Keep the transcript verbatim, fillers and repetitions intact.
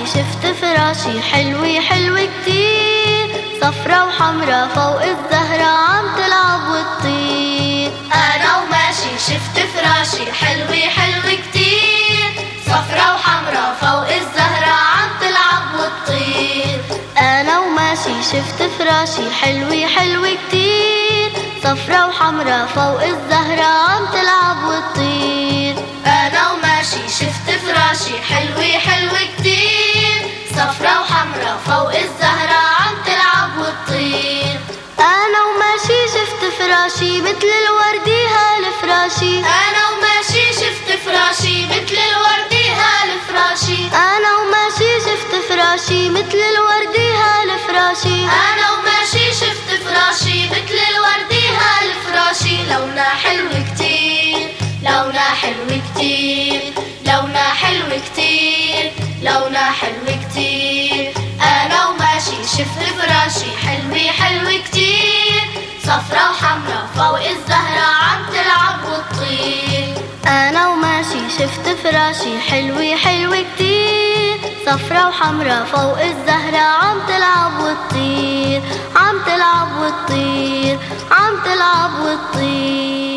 شفت فراشي حلوة حلوة كتير، صفرا وحمرا فوق الزهرة عم تلعب وتطير. أنا وماشي شفت فراشي حلوة حلوة كتير، صفرا وحمرا فوق الزهرة عم تلعب وتطير. أنا وماشي شفت فراشي حلوة حلوة كتير، صفرا وحمرا فوق الزهرة عم تلعب وتطير. أنا وماشي شفت فراشي حلوة حلوة كتير، صفرا وحمرا فوق الزهرة عم تلعب وتطير. أنا وماشي شفت فراشي مثل الوردي هالفراشي. أنا وماشي شفت فراشي مثل الوردي هالفراشي. أنا وماشي شفت فراشي مثل الوردي هالفراشي. أنا وماشي شفت فراشي مثل الوردي هالفراشي. لونها حلو كتير، لونها حلو كتير، لونها حلو كتير، لونها حلو كتير. أنا وماشي شفت فراشي حلوة حلوة كتير، صفرا وحمرا فوق الزهرة عم تلعب وتطير. أنا وماشي شفت فراشي حلوة حلوة كتير، صفرا وحمرا فوق الزهرة عم تلعب وتطير، عم تلعب وتطير، عم تلعب وتطير.